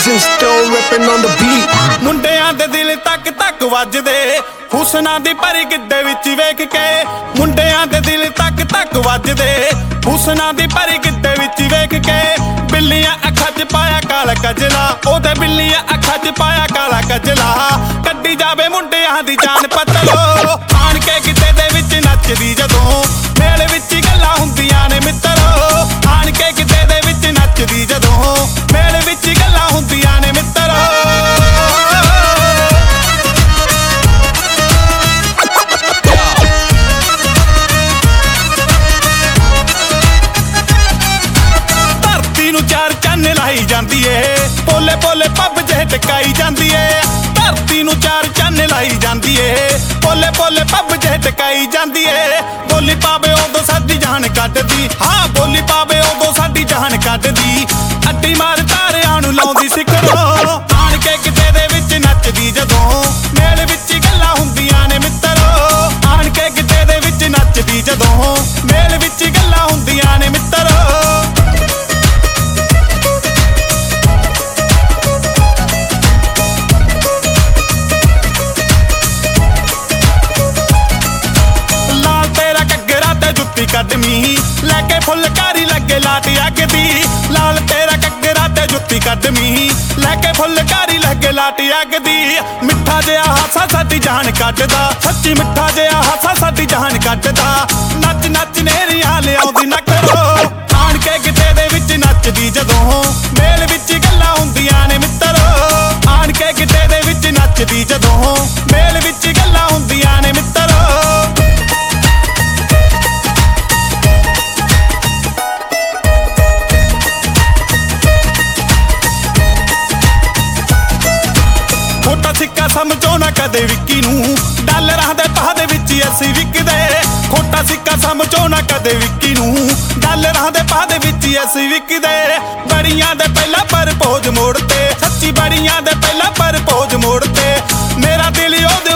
Jason still ripping on the beat. ਮੁੰਡਿਆਂ ਦੇ ਦਿਲ ਤੱਕ ਤੱਕ ਵੱਜਦੇ ਹੁਸਨਾਂ ਦੀ ਭਰੀ ਗਿੱਧੇ ਵਿੱਚ ਵੇਖ ਕੇ। ਮੁੰਡਿਆਂ ਦੇ ਦਿਲ ਤੱਕ ਤੱਕ ਵੱਜਦੇ ਹੁਸਨਾਂ ਦੀ ਭਰੀ ਗਿੱਧੇ ਵਿੱਚ ਵੇਖ ਕੇ। ਬਿੱਲੀਆਂ ਅੱਖਾਂ 'ਚ ਪਾਇਆ ਕਾਲਾ ਕਜਲਾ, ਉਹਦੇ ਬਿੱਲੀਆਂ ਅੱਖਾਂ 'ਚ ਪਾਇਆ ਕਾਲਾ ਕਜਲਾ। ਕੱਢੀ ਜਾਵੇ ਮੁੰਡਿਆਂ ਦੀ ਜਾਨ ਪਤਲੋ, ਆਣ ਕੇ ਗਿੱਧੇ ਦੇ ਵਿੱਚ ਨੱਚਦੀ ਜਦੋਂ ਮੇਲੇ ਵਿੱਚ ਗੱਲਾਂ ਹੁੰਦੀਆਂ ਨੇ ਮਿੱਤਰੋ। ਆਣ ਕੇ ਗਿੱਧੇ ਦੇ ਵਿੱਚ ਨੱਚਦੀ ਜਦੋਂ ਮੇਲੇ ਵਿੱਚ ਗੱਲਾਂ ਹੁੰਦੀਆਂ ਨੇ ਮਿੱਤਰੋ। ਚਾਰ ਚੰਨ ਲਾਈ ਜਾਂਦੀ ਏ, ਪੋਲੇ ਪੋਲੇ ਪੱਬ ਜਿਹੇ ਟਕਾਈ ਜਾਂਦੀ ਏ। ਧਰਤੀ ਨੂੰ ਚਾਰ ਚੰਨ ਲਾਈ ਜਾਂਦੀ ਏ, ਪੋਲੇ ਪੋਲੇ ਪੱਬ ਜਿਹੇ ਟਕਾਈ ਜਾਂਦੀ ਏ। ਬੋਲੀ ਪਾਵੇ ਉਦੋਂ ਸਾਡੀ ਜਾਨ ਕੱਢਦੀ, ਹਾਂ ਬੋਲੀ ਪਾਵੇ ਉਦੋਂ ਸਾਡੀ ਜਾਨ ਕੱਢਦੀ। ਅੱਡੀ ਮਾਰ ਤਾਰਿਆਂ ਨੂੰ ਲਾਉਂਦੀ ਸਿਖਰੋ, ਆਣ ਕੇ ਕਿਤੇ ਦੇ ਵਿੱਚ ਨੱਚਦੀ ਜਦੋਂ ਮੇਲੇ ਵਿੱਚ ਗੱਲਾਂ ਹੁੰਦੀਆਂ ਨੇ ਮਿੱਤਰੋ। ਆਣ ਕੇ ਕਿਤੇ ਦੇ ਵਿੱਚ ਨੱਚਦੀ ਜਦੋਂ ਮੇਲੇ ਵਿੱਚ ਗੱਲਾਂ ਹੁੰਦੀਆਂ ਨੇ ਮਿੱਤਰੋ। ਕੱਢਮੀ ਲੈ ਕੇ ਫੁੱਲਕਾਰੀ ਲੱਗੇ ਲਾਟ ਅੱਗ ਦੀ। ਲਾਲ ਤੇਰਾ ਘੱਗਰਾ ਤੇ ਜੁੱਤੀ ਕੱਢਮੀ ਲੈ ਕੇ ਫੁੱਲਕਾਰੀ ਲੱਗੇ ਲਾਟ ਅੱਗ ਦੀ। ਮਿੱਠਾ ਜਿਹਾ ਹਾਸਾ ਸਾਡੀ ਜਾਨ ਕੱਢਦਾ, ਸੱਚੀ ਮਿੱਠਾ ਜਿਹਾ ਹਾਸਾ ਸਾਡੀ ਜਾਨ ਕੱਢਦਾ। ਨੱਚ ਨੱਚ ਨੇਰੀਆਂ ਲਿਆਉਂਦੀ ਨਾ ਕਰੋ, ਆਣ ਕੇ ਗਿੱਧੇ ਦੇ ਵਿੱਚ ਨੱਚਦੀ ਜਦੋਂ ਮੇਲ ਵਿੱਚ ਗੱਲਾਂ ਹੁੰਦੀਆਂ ਨੇ ਮਿੱਤਰੋ। ਆਣ ਕੇ ਗਿੱਧੇ ਦੇ ਵਿੱਚ ਨੱਚਦੀ ਜਦੋਂ ਮੇਲ ਵਿੱਚ ਗੱਲਾਂ ਹੁੰਦੀਆਂ ਨੇ ਮਿੱਤਰੋ। ਖੋਟਾ ਸਿੱਕਾ ਸਮਝੋ ਨਾ ਕਦੇ ਵਿੱਕੀ ਨੂੰ, ਡਾਲਰਾਂ ਦੇ ਭਾਅ ਦੇ ਵਿੱਚ ਅਸੀਂ ਵਿਕਦੇ। ਖੋਟਾ ਸਿੱਕਾ ਸਮਝੋ ਨਾ ਕਦੇ ਵਿੱਕੀ ਨੂੰ, ਡਾਲਰਾਂ ਦੇ ਭਾਅ ਦੇ ਵਿੱਚ ਅਸੀਂ ਵਿਕਦੇ। ਬੜੀਆਂ ਦੇ ਪਹਿਲਾਂ ਪਰ ਪੋਜ ਮੋੜ ਤੇ, ਸੱਚੀ ਬੜੀਆਂ ਦੇ ਪਹਿਲਾਂ ਪਰ ਪੋਜ ਮੋੜ ਤੇ। ਮੇਰਾ ਦਿਲ